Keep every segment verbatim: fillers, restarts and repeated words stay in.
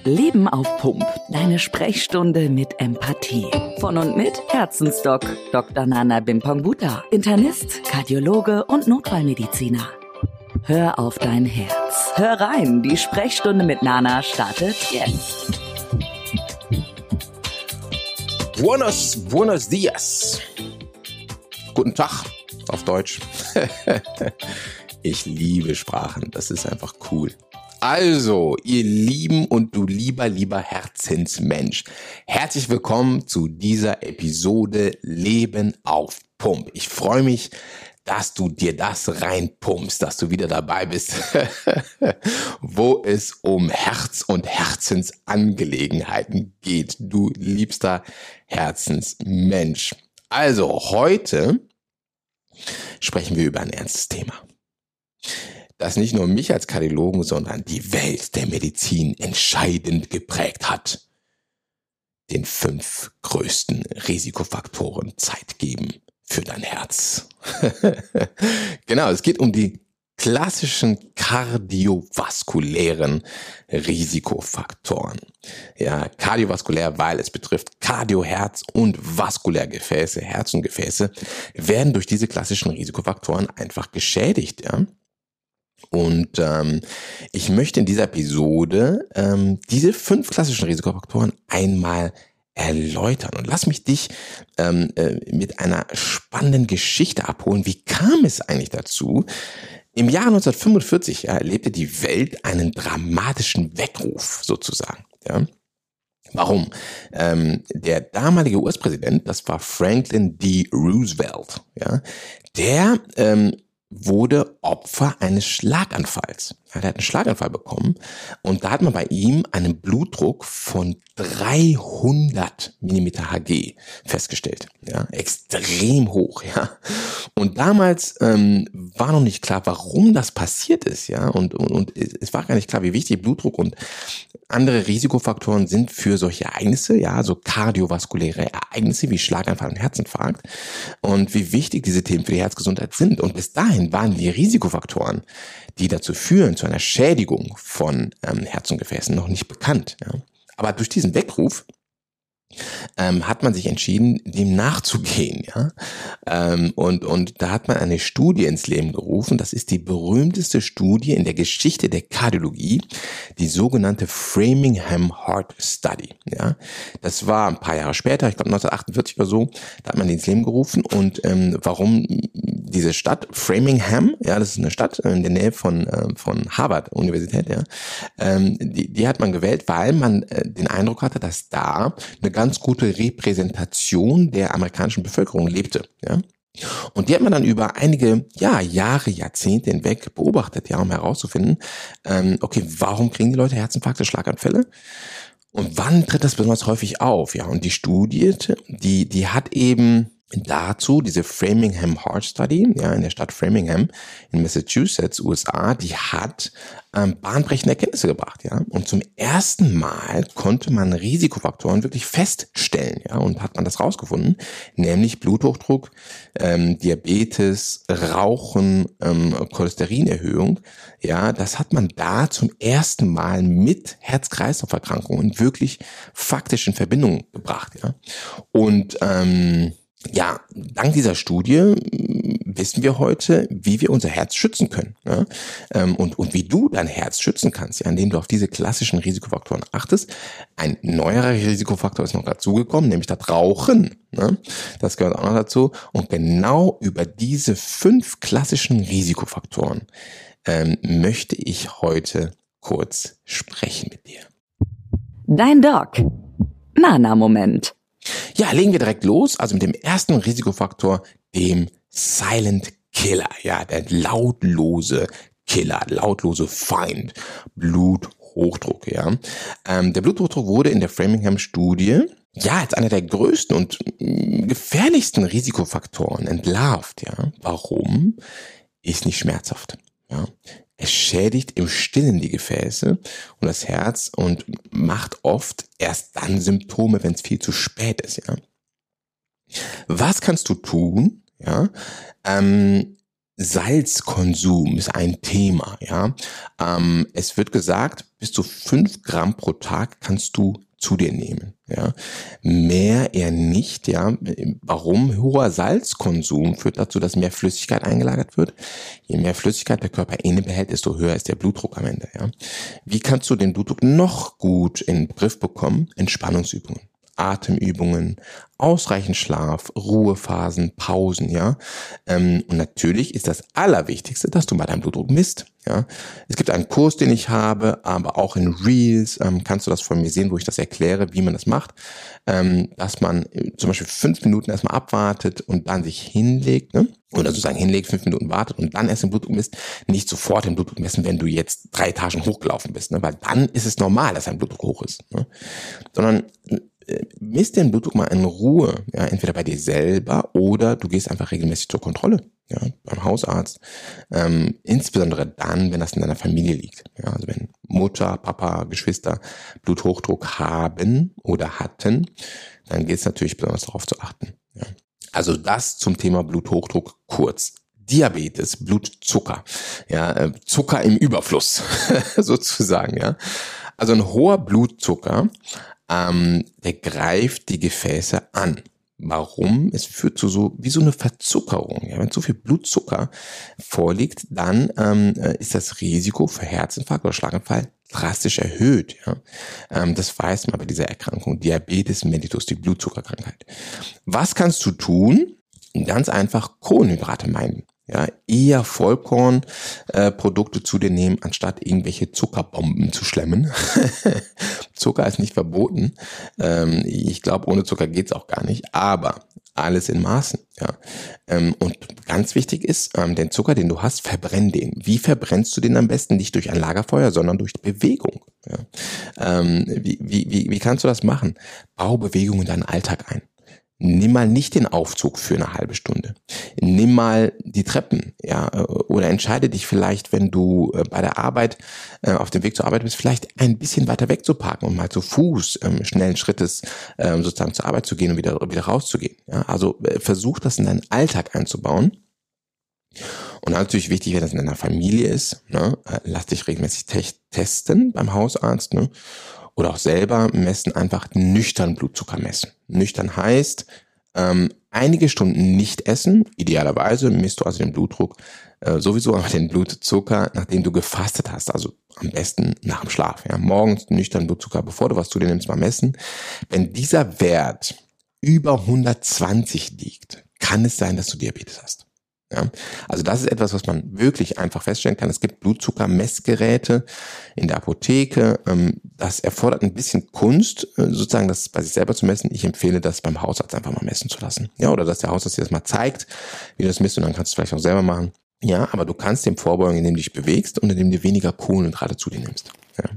Leben auf Pump. Deine Sprechstunde mit Empathie. Von und mit Herzensdoc Doktor Nana Bimpongbuta, Internist, Kardiologe und Notfallmediziner. Hör auf dein Herz. Hör rein, die Sprechstunde mit Nana startet jetzt. Buenos, buenos dias. Guten Tag auf Deutsch. Ich liebe Sprachen, das ist einfach cool. Also, ihr Lieben und du lieber, lieber Herzensmensch, herzlich willkommen zu dieser Episode Leben auf Pump. Ich freue mich, dass du dir das reinpumpst, dass du wieder dabei bist, wo es um Herz und Herzensangelegenheiten geht, du liebster Herzensmensch. Also, heute sprechen wir über ein ernstes Thema, das nicht nur mich als Kardiologen, sondern die Welt der Medizin entscheidend geprägt hat. Den fünf größten Risikofaktoren Zeit geben für dein Herz. Genau, es geht um die klassischen kardiovaskulären Risikofaktoren. Ja, kardiovaskulär, weil es betrifft Kardioherz und Vaskulärgefäße, Herz und Gefäße, werden durch diese klassischen Risikofaktoren einfach geschädigt, ja. Und ähm, ich möchte in dieser Episode ähm, diese fünf klassischen Risikofaktoren einmal erläutern. Und lass mich dich ähm, äh, mit einer spannenden Geschichte abholen. Wie kam es eigentlich dazu? Im Jahr neunzehnhundertfünfundvierzig ja, erlebte die Welt einen dramatischen Weckruf sozusagen. Ja. Warum? Ähm, der damalige U S-Präsident, das war Franklin D. Roosevelt, ja, der ähm, wurde Opfer eines Schlaganfalls. Ja, der hat einen Schlaganfall bekommen und da hat man bei ihm einen Blutdruck von dreihundert Millimeter Hg festgestellt. Ja, extrem hoch. Ja, und damals ähm, war noch nicht klar, warum das passiert ist. Ja, und, und und es war gar nicht klar, wie wichtig Blutdruck und andere Risikofaktoren sind für solche Ereignisse, ja, so kardiovaskuläre Ereignisse wie Schlaganfall und Herzinfarkt und wie wichtig diese Themen für die Herzgesundheit sind. Und bis dahin waren die Risikofaktoren, die dazu führen, zu einer Schädigung von ähm, Herz und Gefäßen, noch nicht bekannt. Ja. Aber durch diesen Weckruf ähm, hat man sich entschieden, dem nachzugehen. Ja. Ähm, und, und da hat man eine Studie ins Leben gerufen. Das ist die berühmteste Studie in der Geschichte der Kardiologie, die sogenannte Framingham Heart Study. Ja. Das war ein paar Jahre später, ich glaube neunzehnhundertachtundvierzig oder so, da hat man die ins Leben gerufen. Und ähm, warum diese Stadt Framingham, ja, das ist eine Stadt in der Nähe von äh, von Harvard Universität, ja, ähm, die, die hat man gewählt, weil man äh, den Eindruck hatte, dass da eine ganz gute Repräsentation der amerikanischen Bevölkerung lebte, ja. Und die hat man dann über einige ja, Jahre, Jahrzehnte hinweg beobachtet, ja, um herauszufinden, ähm, okay, warum kriegen die Leute Herzinfarkte, Schlaganfälle? Und wann tritt das besonders häufig auf? Ja, und die Studie, die, die hat eben dazu diese Framingham Heart Study, ja, in der Stadt Framingham in Massachusetts, U S A, die hat ähm, bahnbrechende Erkenntnisse gebracht, ja. Und zum ersten Mal konnte man Risikofaktoren wirklich feststellen, ja, und hat man das rausgefunden, nämlich Bluthochdruck, ähm, Diabetes, Rauchen, ähm, Cholesterinerhöhung, ja, das hat man da zum ersten Mal mit Herz-Kreislauf-Erkrankungen wirklich faktisch in Verbindung gebracht, ja. Und ähm, ja, dank dieser Studie wissen wir heute, wie wir unser Herz schützen können, ja? und und wie du dein Herz schützen kannst, ja, indem du auf diese klassischen Risikofaktoren achtest. Ein neuerer Risikofaktor ist noch dazugekommen, nämlich das Rauchen, ne? Das gehört auch noch dazu. Und genau über diese fünf klassischen Risikofaktoren ähm, möchte ich heute kurz sprechen mit dir. Dein Doc. Nana-Moment. Ja, legen wir direkt los, also mit dem ersten Risikofaktor, dem Silent Killer, ja, der lautlose Killer, lautlose Feind, Bluthochdruck, ja. Ähm, der Bluthochdruck wurde in der Framingham-Studie, ja, als einer der größten und mh, gefährlichsten Risikofaktoren entlarvt, ja. Warum? Ist nicht schmerzhaft, ja. Es schädigt im Stillen die Gefäße und das Herz und macht oft erst dann Symptome, wenn es viel zu spät ist, ja. Was kannst du tun, ja, ähm, Salzkonsum ist ein Thema, ja. Ähm, es wird gesagt, bis zu fünf Gramm pro Tag kannst du zu dir nehmen, ja. Mehr eher nicht, ja. Warum? Hoher Salzkonsum führt dazu, dass mehr Flüssigkeit eingelagert wird. Je mehr Flüssigkeit der Körper inne behält, desto höher ist der Blutdruck am Ende, ja. Wie kannst du den Blutdruck noch gut in den Griff bekommen? Entspannungsübungen. Atemübungen, ausreichend Schlaf, Ruhephasen, Pausen, ja. Ähm, und natürlich ist das Allerwichtigste, dass du mal deinen Blutdruck misst, ja. Es gibt einen Kurs, den ich habe, aber auch in Reels ähm, kannst du das von mir sehen, wo ich das erkläre, wie man das macht, ähm, dass man äh, zum Beispiel fünf Minuten erstmal abwartet und dann sich hinlegt, ne? Oder sozusagen hinlegt, fünf Minuten wartet und dann erst den Blutdruck misst, nicht sofort den Blutdruck messen, wenn du jetzt drei Etagen hochgelaufen bist, ne? Weil dann ist es normal, dass dein Blutdruck hoch ist, ne? Sondern misst den Blutdruck mal in Ruhe, ja, entweder bei dir selber oder du gehst einfach regelmäßig zur Kontrolle, ja, beim Hausarzt, ähm, insbesondere dann, wenn das in deiner Familie liegt, ja, also wenn Mutter, Papa, Geschwister Bluthochdruck haben oder hatten, dann gilt es natürlich besonders darauf zu achten, ja. Also das zum Thema Bluthochdruck kurz. Diabetes, Blutzucker, ja, Zucker im Überfluss sozusagen, ja. Also ein hoher Blutzucker, ähm, der greift die Gefäße an. Warum? Es führt zu so wie so eine Verzuckerung. Ja, wenn zu viel Blutzucker vorliegt, dann ähm, ist das Risiko für Herzinfarkt oder Schlaganfall drastisch erhöht. Ja, ähm, das weiß man bei dieser Erkrankung, Diabetes mellitus, die Blutzuckerkrankheit. Was kannst du tun? Ganz einfach Kohlenhydrate meiden. Ja, eher Vollkornprodukte äh, zu dir nehmen, anstatt irgendwelche Zuckerbomben zu schlemmen. Zucker ist nicht verboten. Ähm, ich glaube, ohne Zucker geht's auch gar nicht. Aber alles in Maßen. Ja. Ähm, und ganz wichtig ist, ähm, den Zucker, den du hast, verbrenn den. Wie verbrennst du den am besten? Nicht durch ein Lagerfeuer, sondern durch Bewegung. Ja. Ähm, wie, wie, wie, wie kannst du das machen? Bau Bewegung in deinen Alltag ein. Nimm mal nicht den Aufzug für eine halbe Stunde. Nimm mal die Treppen, ja, oder entscheide dich vielleicht, wenn du bei der Arbeit, äh, auf dem Weg zur Arbeit bist, vielleicht ein bisschen weiter weg zu parken und mal zu Fuß ähm, schnellen Schrittes ähm, sozusagen zur Arbeit zu gehen und wieder wieder rauszugehen. Ja, also äh, versuch das in deinen Alltag einzubauen. Und natürlich wichtig, wenn das in deiner Familie ist, ne, äh, lass dich regelmäßig te- testen beim Hausarzt, ne. Oder auch selber messen, einfach nüchtern Blutzucker messen. Nüchtern heißt, ähm, einige Stunden nicht essen. Idealerweise misst du also den Blutdruck äh, sowieso, aber den Blutzucker, nachdem du gefastet hast. Also am besten nach dem Schlaf. Ja. Morgens nüchtern Blutzucker, bevor du was zu dir nimmst, mal messen. Wenn dieser Wert über hundertzwanzig liegt, kann es sein, dass du Diabetes hast. Ja, also das ist etwas, was man wirklich einfach feststellen kann. Es gibt Blutzuckermessgeräte in der Apotheke. Das erfordert ein bisschen Kunst, sozusagen das bei sich selber zu messen. Ich empfehle das beim Hausarzt einfach mal messen zu lassen. Ja, oder dass der Hausarzt dir das mal zeigt, wie du das misst, und dann kannst du es vielleicht auch selber machen. Ja, aber du kannst dem vorbeugen, indem du dich bewegst und indem du weniger Kohlenhydrate zu dir nimmst. Ja.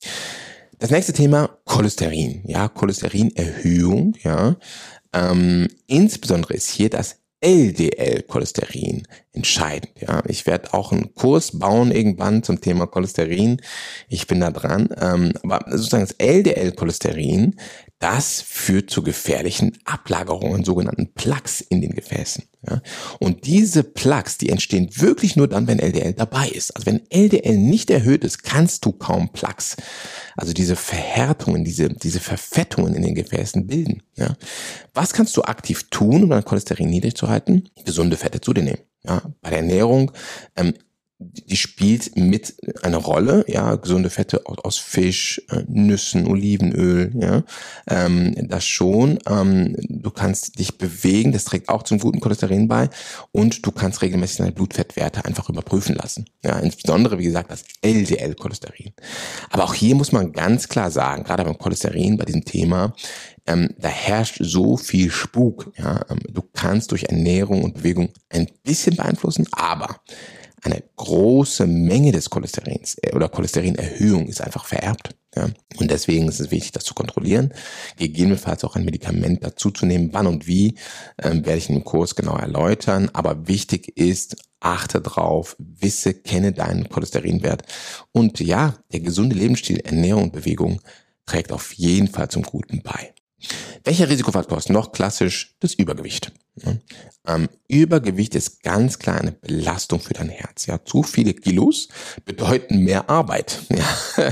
Das nächste Thema, Cholesterin. Ja, Cholesterinerhöhung. Ja, ähm, insbesondere ist hier das L D L-Cholesterin entscheidend. Ja, ich werde auch einen Kurs bauen irgendwann zum Thema Cholesterin. Ich bin da dran. Ähm, aber sozusagen das L D L-Cholesterin, das führt zu gefährlichen Ablagerungen, sogenannten Plaques in den Gefäßen. Ja, und diese Plaques, die entstehen wirklich nur dann, wenn L D L dabei ist. Also wenn L D L nicht erhöht ist, kannst du kaum Plaques, also diese Verhärtungen, diese diese Verfettungen in den Gefäßen bilden. Ja, was kannst du aktiv tun, um dein Cholesterin niedrig zu halten? Gesunde Fette zu dir nehmen. Ja, bei der Ernährung, ähm, die spielt mit eine Rolle, ja, gesunde Fette aus, aus Fisch, äh, Nüssen, Olivenöl, ja, ähm, das schon. Ähm, du kannst dich bewegen, das trägt auch zum guten Cholesterin bei, und du kannst regelmäßig deine Blutfettwerte einfach überprüfen lassen. Ja, insbesondere, wie gesagt, das L D L-Cholesterin. Aber auch hier muss man ganz klar sagen, gerade beim Cholesterin, bei diesem Thema, ähm, da herrscht so viel Spuk. Ja, ähm, du kannst durch Ernährung und Bewegung ein bisschen beeinflussen, aber eine große Menge des Cholesterins oder Cholesterinerhöhung ist einfach vererbt. Ja. Und deswegen ist es wichtig, das zu kontrollieren, gegebenenfalls auch ein Medikament dazu zu nehmen. Wann und wie, ähm, werde ich in dem Kurs genau erläutern. Aber wichtig ist, achte drauf, wisse, kenne deinen Cholesterinwert. Und ja, der gesunde Lebensstil, Ernährung und Bewegung trägt auf jeden Fall zum Guten bei. Welcher Risikofaktor ist noch klassisch? Das Übergewicht. Ähm, Übergewicht ist ganz klar eine Belastung für dein Herz. Ja, zu viele Kilos bedeuten mehr Arbeit. Ja.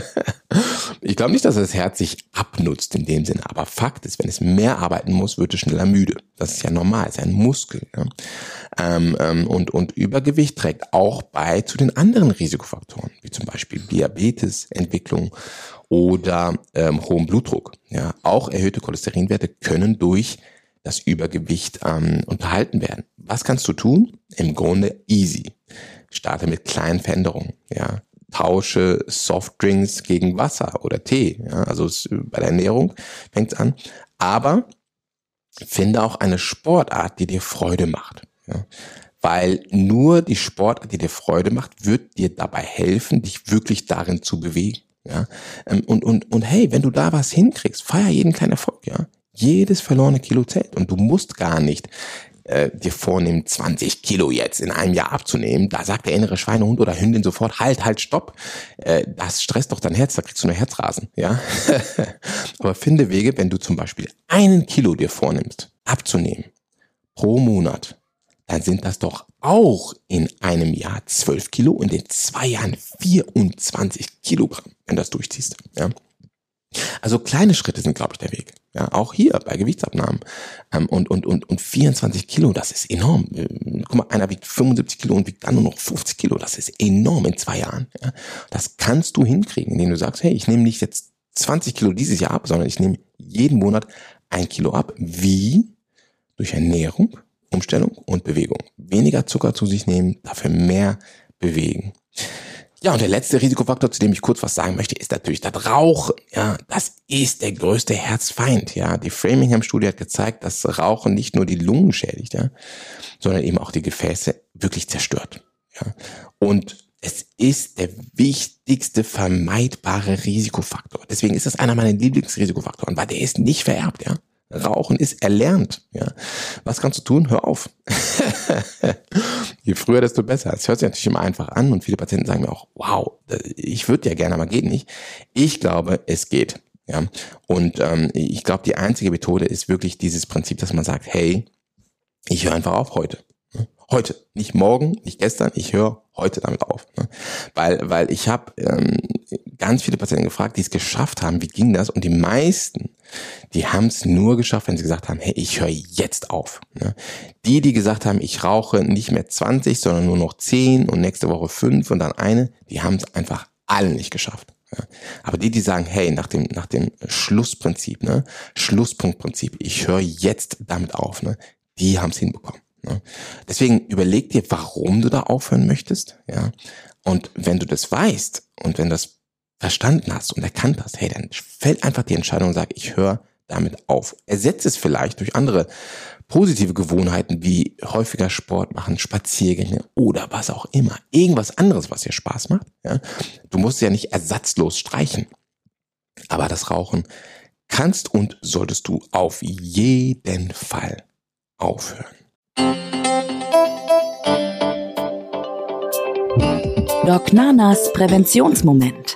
Ich glaube nicht, dass das Herz sich abnutzt in dem Sinne, aber Fakt ist, wenn es mehr arbeiten muss, wird es schneller müde. Das ist ja normal, ist ja ein Muskel. Ja. Ähm, ähm, und, und Übergewicht trägt auch bei zu den anderen Risikofaktoren, wie zum Beispiel Diabetesentwicklung oder ähm, hohem Blutdruck. Ja. Auch erhöhte Cholesterinwerte können durch das Übergewicht ähm, unterhalten werden. Was kannst du tun? Im Grunde easy. Starte mit kleinen Veränderungen. Ja. Tausche Softdrinks gegen Wasser oder Tee. Ja. Also es, bei der Ernährung fängt es an. Aber finde auch eine Sportart, die dir Freude macht. Ja. Weil nur die Sportart, die dir Freude macht, wird dir dabei helfen, dich wirklich darin zu bewegen. Ja. Und, und, und hey, wenn du da was hinkriegst, feier jeden kleinen Erfolg. Ja. Jedes verlorene Kilo zählt und du musst gar nicht äh, dir vornehmen, zwanzig Kilo jetzt in einem Jahr abzunehmen. Da sagt der innere Schweinehund oder Hündin sofort, halt, halt, stopp. Äh, das stresst doch dein Herz, da kriegst du nur Herzrasen. Ja? Aber finde Wege, wenn du zum Beispiel einen Kilo dir vornimmst, abzunehmen pro Monat, dann sind das doch auch in einem Jahr zwölf Kilo und in zwei Jahren vierundzwanzig Kilogramm, wenn du das durchziehst. Ja? Also kleine Schritte sind, glaube ich, der Weg. Ja, auch hier bei Gewichtsabnahmen. Ähm, und, und, und, und vierundzwanzig Kilo, das ist enorm. Ähm, guck mal, einer wiegt fünfundsiebzig Kilo und wiegt dann nur noch fünfzig Kilo. Das ist enorm in zwei Jahren. Ja. Das kannst du hinkriegen, indem du sagst, hey, ich nehme nicht jetzt zwanzig Kilo dieses Jahr ab, sondern ich nehme jeden Monat ein Kilo ab. Wie? Durch Ernährung, Umstellung und Bewegung. Weniger Zucker zu sich nehmen, dafür mehr bewegen. Ja, und der letzte Risikofaktor, zu dem ich kurz was sagen möchte, ist natürlich das Rauchen. Ja, das ist der größte Herzfeind. Ja, die Framingham-Studie hat gezeigt, dass Rauchen nicht nur die Lungen schädigt, ja, sondern eben auch die Gefäße wirklich zerstört. Ja, und es ist der wichtigste vermeidbare Risikofaktor. Deswegen ist das einer meiner Lieblingsrisikofaktoren, weil der ist nicht vererbt. Ja, Rauchen ist erlernt. Ja, was kannst du tun? Hör auf. Je früher, desto besser. Es hört sich natürlich immer einfach an und viele Patienten sagen mir auch, wow, ich würde ja gerne, aber geht nicht. Ich glaube, es geht. Ja, und ähm, ich glaube, die einzige Methode ist wirklich dieses Prinzip, dass man sagt, hey, ich höre einfach auf heute. Heute, nicht morgen, nicht gestern, ich höre heute damit auf. Ne? Weil, weil ich habe ähm, ganz viele Patienten gefragt, die es geschafft haben, wie ging das? Und die meisten, die haben es nur geschafft, wenn sie gesagt haben, hey, ich höre jetzt auf. Ne? Die, die gesagt haben, ich rauche nicht mehr zwanzig, sondern nur noch zehn und nächste Woche fünf und dann eine, die haben es einfach alle nicht geschafft. Ja. Aber die, die sagen, hey, nach dem, nach dem Schlussprinzip, ne, Schlusspunktprinzip, ich höre jetzt damit auf, ne, die haben es hinbekommen. Ne. Deswegen überleg dir, warum du da aufhören möchtest, ja. Und wenn du das weißt und wenn du das verstanden hast und erkannt hast, hey, dann fällt einfach die Entscheidung und sag, ich höre damit auf. Ersetze es vielleicht durch andere positive Gewohnheiten wie häufiger Sport machen, Spaziergänge oder was auch immer. Irgendwas anderes, was dir Spaß macht. Ja? Du musst ja nicht ersatzlos streichen. Aber das Rauchen kannst und solltest du auf jeden Fall aufhören. Doc Nanas Präventionsmoment.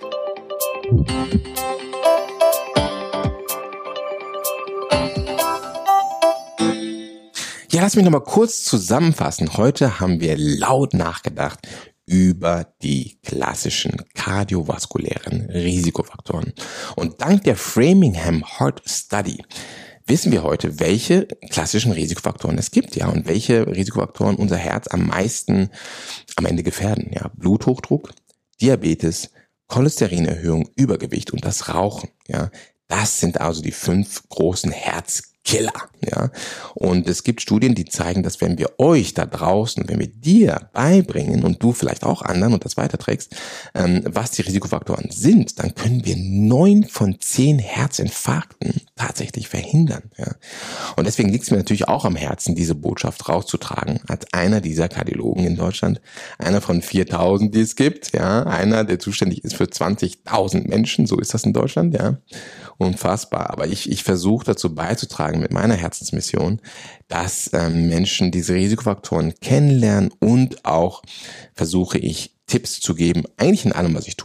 Ja, lass mich nochmal kurz zusammenfassen. Heute haben wir laut nachgedacht über die klassischen kardiovaskulären Risikofaktoren. Und dank der Framingham Heart Study wissen wir heute, welche klassischen Risikofaktoren es gibt, ja, und welche Risikofaktoren unser Herz am meisten am Ende gefährden, ja. Bluthochdruck, Diabetes, Cholesterinerhöhung, Übergewicht und das Rauchen, ja. Das sind also die fünf großen Herzkiller, ja. Und es gibt Studien, die zeigen, dass wenn wir euch da draußen, wenn wir dir beibringen und du vielleicht auch anderen und das weiterträgst, ähm, was die Risikofaktoren sind, dann können wir neun von zehn Herzinfarkten tatsächlich verhindern, ja. Und deswegen liegt es mir natürlich auch am Herzen, diese Botschaft rauszutragen, als einer dieser Kardiologen in Deutschland, einer von viertausend, die es gibt, ja, einer, der zuständig ist für zwanzigtausend Menschen, so ist das in Deutschland, ja. Unfassbar. Aber ich, ich versuche dazu beizutragen mit meiner Herzensmission, dass ähm, Menschen diese Risikofaktoren kennenlernen und auch versuche ich Tipps zu geben, eigentlich in allem, was ich tue,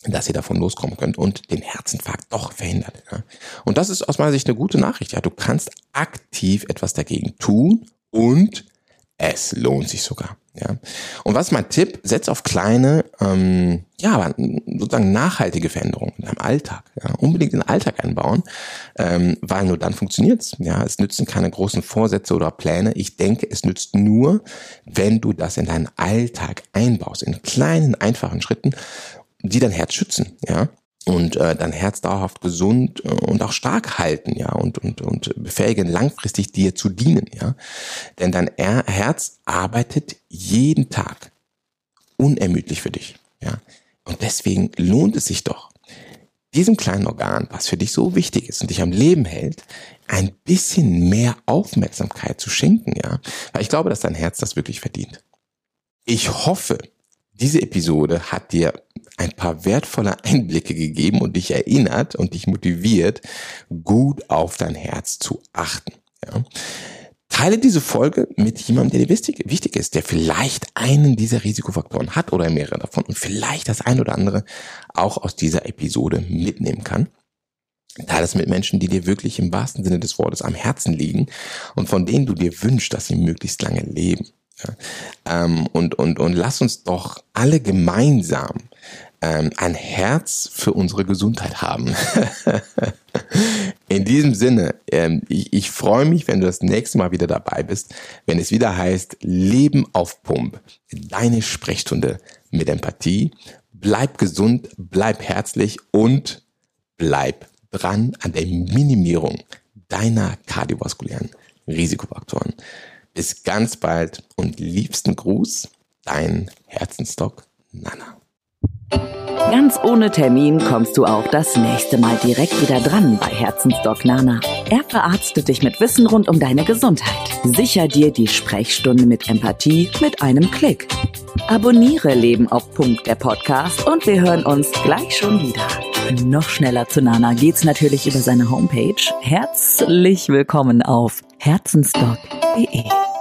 dass ihr davon loskommen könnt und den Herzinfarkt doch verhindert. Ja. Und das ist aus meiner Sicht eine gute Nachricht. Ja. Du kannst aktiv etwas dagegen tun und es lohnt sich sogar. Ja. Und was ist mein Tipp? Setz auf kleine, ähm, ja, sozusagen nachhaltige Veränderungen in deinem Alltag. Ja. Unbedingt in den Alltag einbauen, ähm, weil nur dann funktioniert's. Ja. Es nützen keine großen Vorsätze oder Pläne. Ich denke, es nützt nur, wenn du das in deinen Alltag einbaust, in kleinen, einfachen Schritten, die dein Herz schützen, ja, und äh, dein Herz dauerhaft gesund äh, und auch stark halten, ja, und und und befähigen, langfristig dir zu dienen, ja, denn dein er- Herz arbeitet jeden Tag unermüdlich für dich, ja, und deswegen lohnt es sich doch, diesem kleinen Organ, was für dich so wichtig ist und dich am Leben hält, ein bisschen mehr Aufmerksamkeit zu schenken, ja, weil ich glaube, dass dein Herz das wirklich verdient. Ich hoffe, diese Episode hat dir ein paar wertvolle Einblicke gegeben und dich erinnert und dich motiviert, gut auf dein Herz zu achten. Ja. Teile diese Folge mit jemandem, der dir wichtig, wichtig ist, der vielleicht einen dieser Risikofaktoren hat oder mehrere davon und vielleicht das ein oder andere auch aus dieser Episode mitnehmen kann. Teile es mit Menschen, die dir wirklich im wahrsten Sinne des Wortes am Herzen liegen und von denen du dir wünschst, dass sie möglichst lange leben. Ja, ähm, und, und, und lass uns doch alle gemeinsam ähm, ein Herz für unsere Gesundheit haben. In diesem Sinne, ähm, ich, ich freue mich, wenn du das nächste Mal wieder dabei bist, wenn es wieder heißt, Leben auf Pump, deine Sprechstunde mit Empathie. Bleib gesund, bleib herzlich und bleib dran an der Minimierung deiner kardiovaskulären Risikofaktoren. Bis ganz bald und liebsten Gruß, dein Herzensdoc Nana. Ganz ohne Termin kommst du auch das nächste Mal direkt wieder dran bei Herzensdoc Nana. Er verarztet dich mit Wissen rund um deine Gesundheit. Sicher dir die Sprechstunde mit Empathie mit einem Klick. Abonniere Leben auf Punkt, der Podcast, und wir hören uns gleich schon wieder. Noch schneller zu Nana geht's natürlich über seine Homepage. Herzlich willkommen auf herzensdoc punkt de.